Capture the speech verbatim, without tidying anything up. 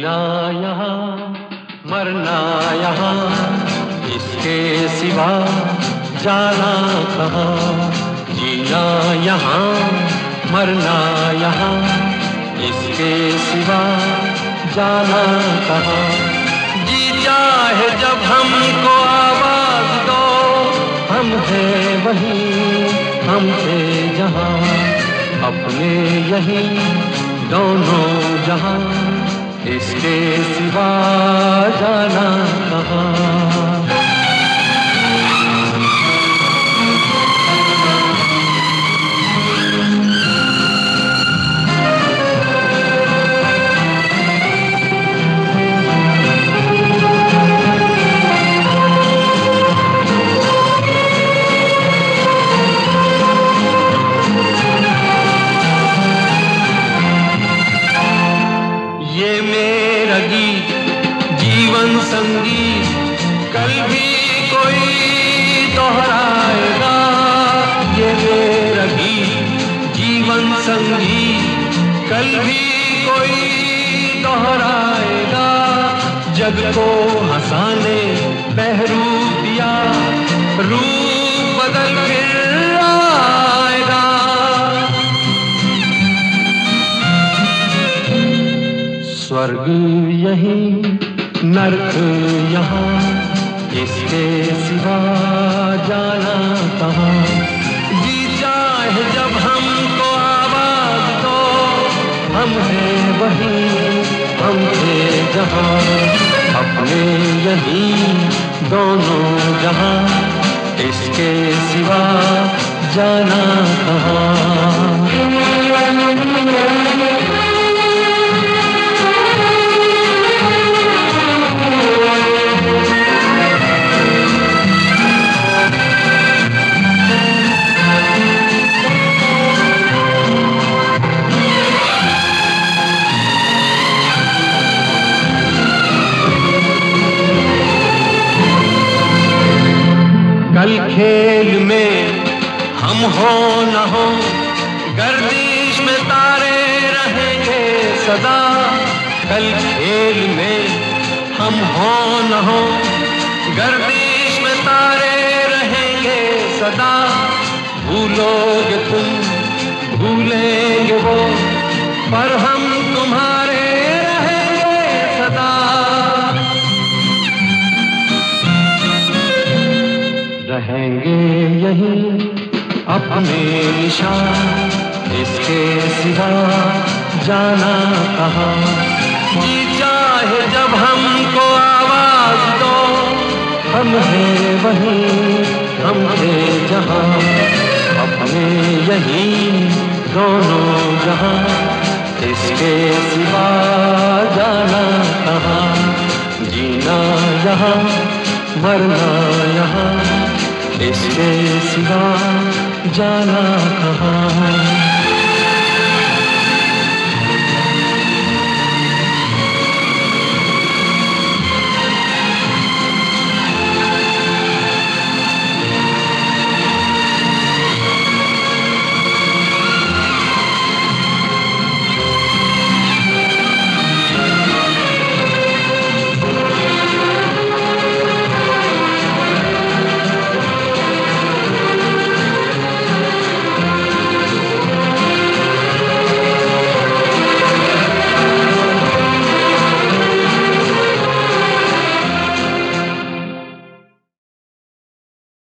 जीना यहाँ मरना यहाँ, इसके सिवा जाना कहाँ। जीना यहाँ मरना यहाँ, इसके सिवा जाना कहाँ। जी चाहे जब हमको आवाज दो, हम हैं वहीं हम थे जहाँ, अपने यहीं दोनों जहाँ, इसके सिवा जाना कहाँ। ये मेरा गीत जीवन संगीत कल भी कोई दोहराएगा। ये मेरा गीत जीवन संगीत कल भी कोई दोहराएगा। जग को हंसाने बहरूप दिया, रूप बदल फिर आएगा। स्वर्ग यहीं नर्क यहाँ, इसके सिवा जाना कहाँ। जी चाहे जब हमको आवाज दो, हम हैं वहीं हम थे जहाँ, अपने यहीं दोनों जहाँ, इसके सिवा जाना कहाँ। कल खेल में हम हो न हो, गर्दिश में तारे रहेंगे सदा। कल खेल में हम हो न हो, गर्दिश में तारे रहेंगे सदा। भूलोगे तुम भूलेंगे वो, पर हम तुम्हारे रहेंगे सदा। रहेंगे यहीं अपने निशान, इसके सिवा जाना कहाँ। जी चाहे जब हमको आवाज दो, हम हैं वहीं हम थे जहाँ, अपने यहीं दोनों जहाँ, इसके सिवा जाना कहाँ। जीना यहाँ मरना यहाँ, इसके सिवा जाना कहाँ।